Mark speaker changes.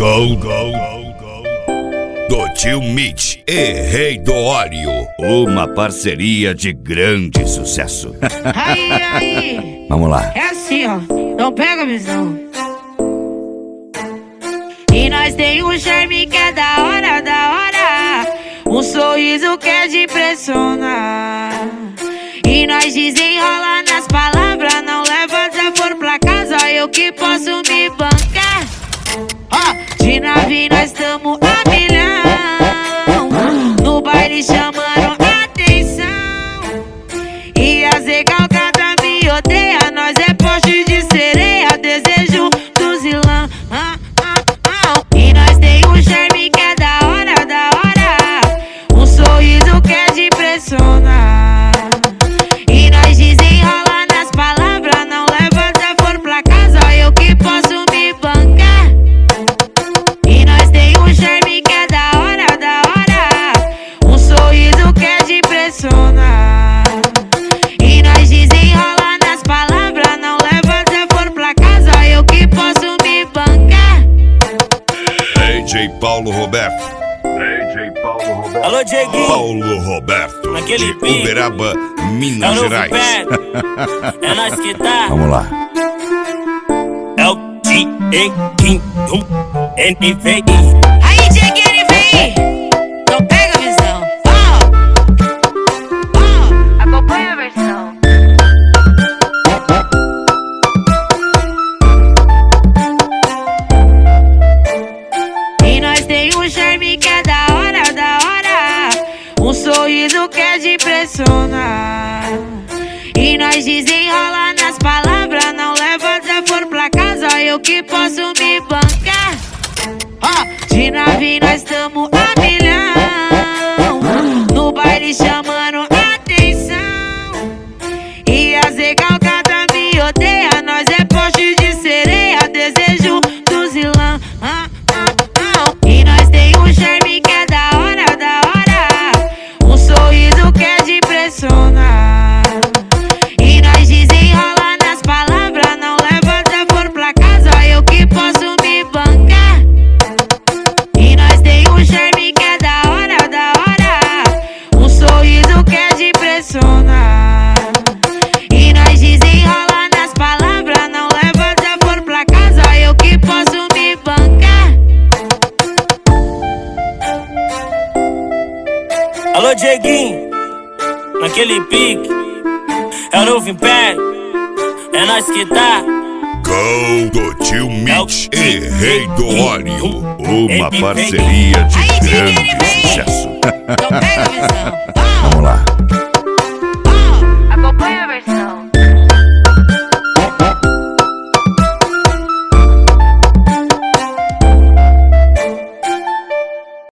Speaker 1: Gol do tio Mitch e Rei do Óleo, uma parceria de grande sucesso.
Speaker 2: Aí.
Speaker 1: Vamos lá.
Speaker 2: É assim, ó, não pega a visão. E nós tem um charme que é da hora, um sorriso que é de impressionar. E nós desenrola nas palavras, não leva desaforo pra casa, eu que posso me bancar. De nave nós tamo a milhão, no baile chamando atenção. E as recalcadas me odeia, nós é poste de sereia, desejo do zilão. E nós tem um charme que é da hora, um sorriso que é de impressionar. E nós desenrola nas palavras, não leva desaforo pra casa, eu que posso me bancar. E nós tem um charme que é da hora, um sorriso que é de impressionar. E nós desenrola nas palavras, não leva desaforo pra casa, eu que posso me bancar.
Speaker 1: DJ Paulo Roberto.
Speaker 3: Alô, Dieguinho.
Speaker 1: Paulo Roberto,
Speaker 3: Naquele
Speaker 1: de
Speaker 3: pique.
Speaker 1: Uberaba, Minas Gerais.
Speaker 3: É nós que tá.
Speaker 1: Vamos lá.
Speaker 3: É o Dieguinho NVI.
Speaker 2: Aí, Dieguinho, vem! Não pega a visão. Acompanha a versão. E nós tem um charme que é da hora, um sorriso que é de impressionar. E nós desenrola nas palavras, não leva desaforo pra casa, eu que posso me bancar. De nave nós tamo a milhão, no baile chamando atenção. E as recalcadas me odeia, nós é poste de sereia, desejo do zilão. E nós tem um charme que é da hora, um sorriso que é de impressionar. E nós desenrola nas palavras, não leva desaforo pra casa, eu que posso me bancar. E nós tem um charme que é da hora, um sorriso que é de impressionar. E nós desenrola nas palavras, não leva desaforo pra casa, eu que posso me bancar.
Speaker 3: Alô, Dieguinho. Naquele pique. É o novo império. É nós que tá.
Speaker 1: Gol do tio Mitch e Rei do Óleo, uma parceria de grande sucesso.
Speaker 2: Então pega